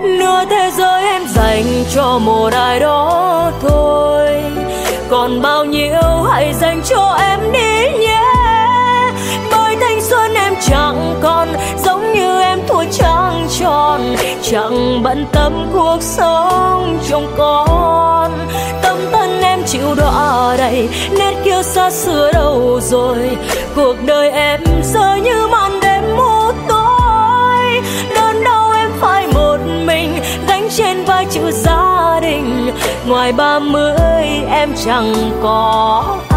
Nửa thế giới em dành cho một ai đó thôi, còn bao nhiêu hãy dành cho em đi nhé. Bởi thanh xuân em chẳng còn giống như em tuổi trăng tròn, chẳng bận tâm cuộc sống chồng con. Tâm thân em chịu đọa đầy, nét kiêu xa xưa đâu rồi. Cuộc đời em rơi như màn đêm mù tối, đớn đau em phải một mình gánh trên vai chữ gia đình. Ngoài 30 em chẳng có